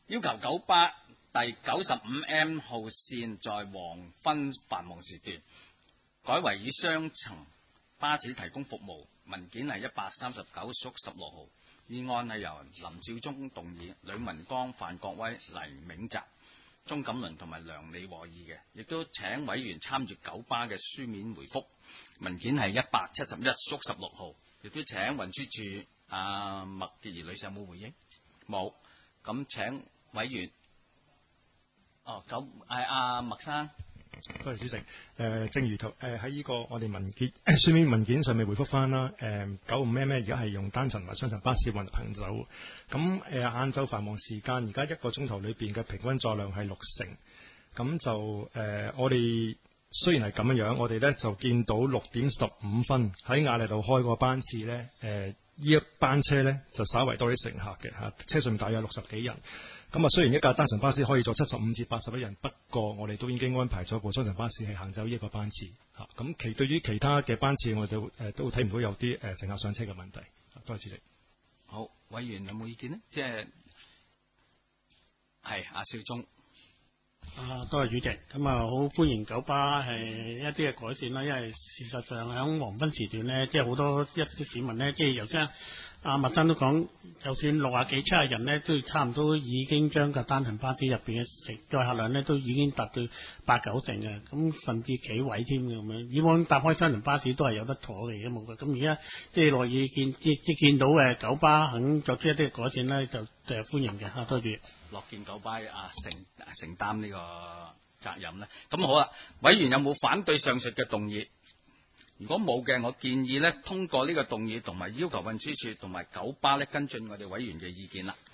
要求九巴第95M 號線在黃昏繁忙時段改為以雙層巴士提供服務。文件係139/16號。議案係由林少忠動議，呂文剛、范國威、黎銘澤、鍾錦麟同埋梁李和議嘅，亦都請委員參閱九巴嘅書面回覆。文件係171/16號。亦都請運輸署麥潔儀女士有冇回應？冇。咁請委員，麥生。 多謝主席。正如喺呢個我哋書面文件上面回覆翻啦。95M 而家係用單層同埋雙層巴士運行走。咁晏晝繁忙時間，而家1個鐘頭裏邊嘅平均載量係60%。咁就我哋雖然係咁樣，我哋咧就見到6點15分喺亞麗道開個班次咧，呢一班車咧就稍為多啲乘客嘅嚇，車上大約60幾人。咁啊，雖然一架單層巴士可以坐75至81人，不過我哋都已經安排咗部雙層巴士係行走呢一個班次嚇。咁對於其他嘅班次，我哋都睇唔到有啲乘客上車嘅問題。多謝主席。 好，委員有冇意見呢？即係阿少忠。 多謝主席。咁好歡迎九巴係一啲嘅改善啦，因為事實上喺黃昏時段呢，即係好多一啲市民呢，即係頭先麥生都講，就算60幾70人呢，都差唔多已經將個單層巴士入邊嘅載客量呢，都已經達到8-9成嘅，咁甚至幾位添嘅咁樣。以往搭開雙層巴士都係有得坐嘅，而家冇嘅。咁而家即係樂意見到九巴肯作出一啲嘅改善呢，就歡迎嘅。多謝。 樂見九巴承擔呢個責任呢。咁好啦，委員有冇反對上述嘅動議？如果冇嘅，我建議呢通過呢個動議，同埋要求運輸署同埋九巴呢跟進我哋委員嘅意見啦。